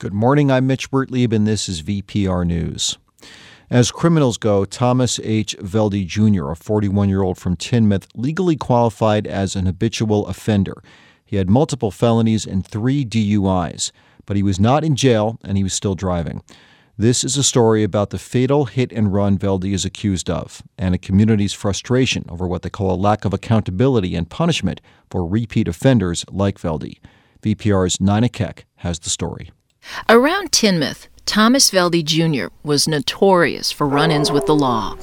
Good morning, I'm Mitch Wertlieb, and this is VPR News. As criminals go, Thomas H. Velde Jr., a 41-year-old from Tinmouth, legally qualified as an habitual offender. He had multiple felonies and 3 DUIs, but he was not in jail and he was still driving. This is a story about the fatal hit-and-run Velde is accused of, and a community's frustration over what they call a lack of accountability and punishment for repeat offenders like Velde. VPR's Nina Keck has the story. Around Tinmouth, Thomas Velde Jr. was notorious for run-ins with the law.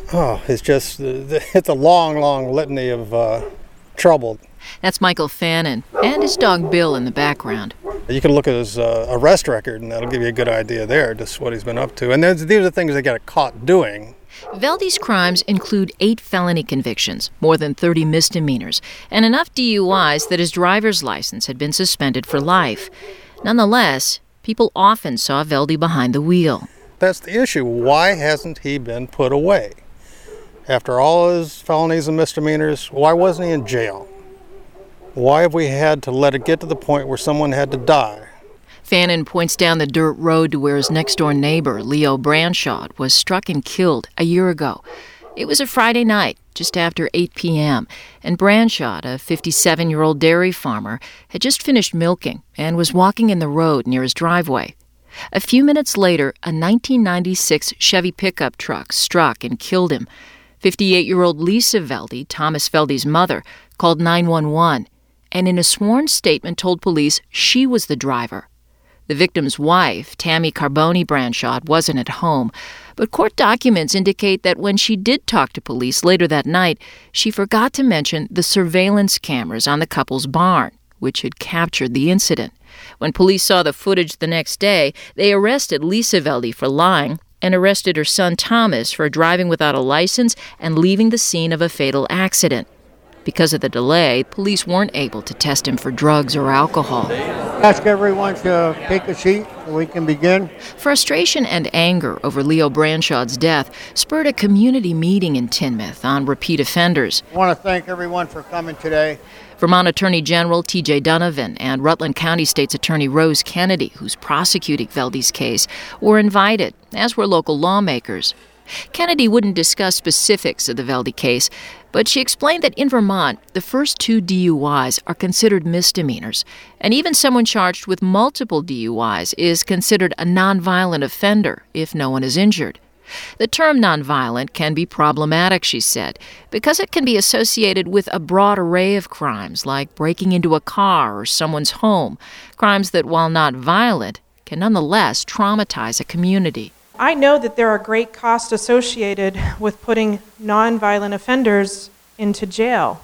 It's a long litany of trouble. That's Michael Fannin and his dog Bill in the background. You can look at his arrest record, and that'll give you a good idea there, just what he's been up to. And these are the things they got caught doing. Velde's crimes include 8 felony convictions, more than 30 misdemeanors, and enough DUIs that his driver's license had been suspended for life. Nonetheless, people often saw Velde behind the wheel. That's the issue. Why hasn't he been put away? After all his felonies and misdemeanors, why wasn't he in jail? Why have we had to let it get to the point where someone had to die? Fannin points down the dirt road to where his next-door neighbor, Leo Branshawd, was struck and killed a year ago. It was a Friday night, just after 8 p.m., and Branshawd, a 57-year-old dairy farmer, had just finished milking and was walking in the road near his driveway. A few minutes later, a 1996 Chevy pickup truck struck and killed him. 58-year-old Lisa Velde, Thomas Velde's mother, called 911, and in a sworn statement told police she was the driver. The victim's wife, Tammy Carboni Branshawd, wasn't at home, but court documents indicate that when she did talk to police later that night, she forgot to mention the surveillance cameras on the couple's barn, which had captured the incident. When police saw the footage the next day, they arrested Lisa Velde for lying and arrested her son Thomas for driving without a license and leaving the scene of a fatal accident. Because of the delay, police weren't able to test him for drugs or alcohol. Ask everyone to take a seat so we can begin. Frustration and anger over Leo Branshawd's death spurred a community meeting in Tinmouth on repeat offenders. I want to thank everyone for coming today. Vermont Attorney General T.J. Donovan and Rutland County State's Attorney Rose Kennedy, who's prosecuting Velde's case, were invited, as were local lawmakers. Kennedy wouldn't discuss specifics of the Velde case, but she explained that in Vermont, the first 2 DUIs are considered misdemeanors, and even someone charged with multiple DUIs is considered a nonviolent offender if no one is injured. The term nonviolent can be problematic, she said, because it can be associated with a broad array of crimes like breaking into a car or someone's home, crimes that, while not violent, can nonetheless traumatize a community. I know that there are great costs associated with putting nonviolent offenders into jail.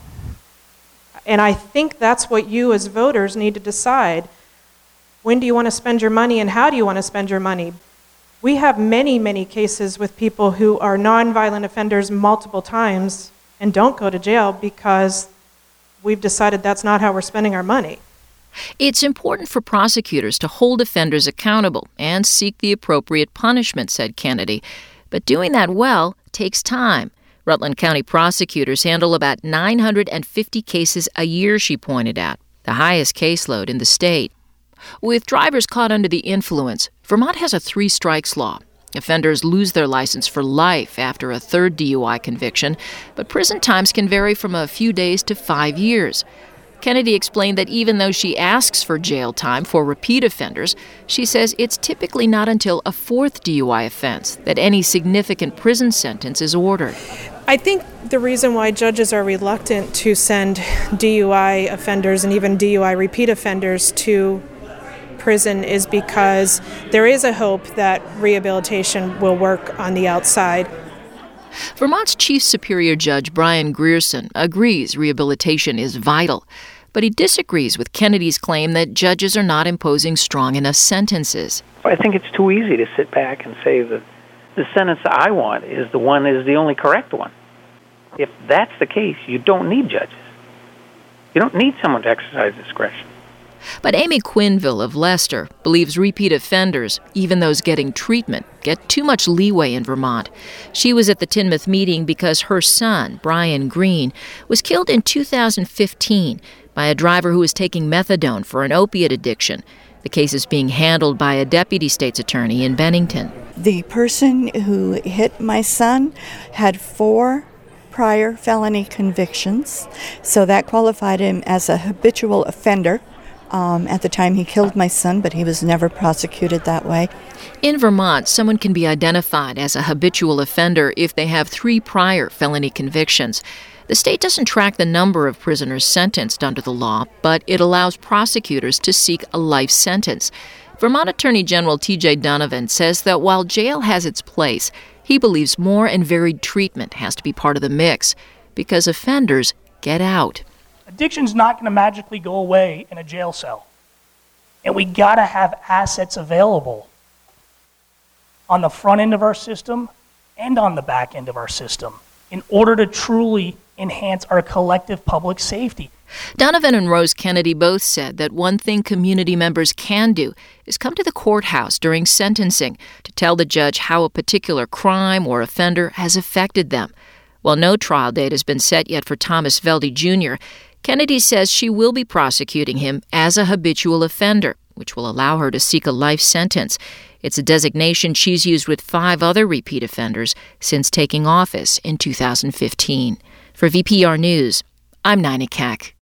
And I think that's what you as voters need to decide. When do you want to spend your money and how do you want to spend your money? We have many cases with people who are nonviolent offenders multiple times and don't go to jail because we've decided that's not how we're spending our money. It's important for prosecutors to hold offenders accountable and seek the appropriate punishment, said Kennedy. But doing that well takes time. Rutland County prosecutors handle about 950 cases a year, she pointed out, the highest caseload in the state. With drivers caught under the influence, Vermont has a 3 strikes law. Offenders lose their license for life after a 3rd DUI conviction, but prison times can vary from a few days to 5 years. Kennedy explained that even though she asks for jail time for repeat offenders, she says it's typically not until a 4th DUI offense that any significant prison sentence is ordered. I think the reason why judges are reluctant to send DUI offenders and even DUI repeat offenders to prison is because there is a hope that rehabilitation will work on the outside. Vermont's Chief Superior Judge Brian Grierson agrees rehabilitation is vital, but he disagrees with Kennedy's claim that judges are not imposing strong enough sentences. I think it's too easy to sit back and say that the sentence I want is the only correct one. If that's the case, you don't need judges. You don't need someone to exercise discretion. But Amy Quinville of Leicester believes repeat offenders, even those getting treatment, get too much leeway in Vermont. She was at the Tinmouth meeting because her son, Brian Green, was killed in 2015 by a driver who was taking methadone for an opiate addiction. The case is being handled by a deputy state's attorney in Bennington. The person who hit my son had 4 prior felony convictions, so that qualified him as a habitual offender at the time he killed my son, but he was never prosecuted that way. In Vermont, someone can be identified as a habitual offender if they have 3 prior felony convictions. The state doesn't track the number of prisoners sentenced under the law, but it allows prosecutors to seek a life sentence. Vermont Attorney General T.J. Donovan says that while jail has its place, he believes more and varied treatment has to be part of the mix because offenders get out. Addiction's not going to magically go away in a jail cell. And we got to have assets available on the front end of our system and on the back end of our system in order to truly enhance our collective public safety. Donovan and Rose Kennedy both said that one thing community members can do is come to the courthouse during sentencing to tell the judge how a particular crime or offender has affected them. While no trial date has been set yet for Thomas Velde Jr., Kennedy says she will be prosecuting him as a habitual offender, which will allow her to seek a life sentence. It's a designation she's used with 5 other repeat offenders since taking office in 2015. For VPR News, I'm Nina Keck.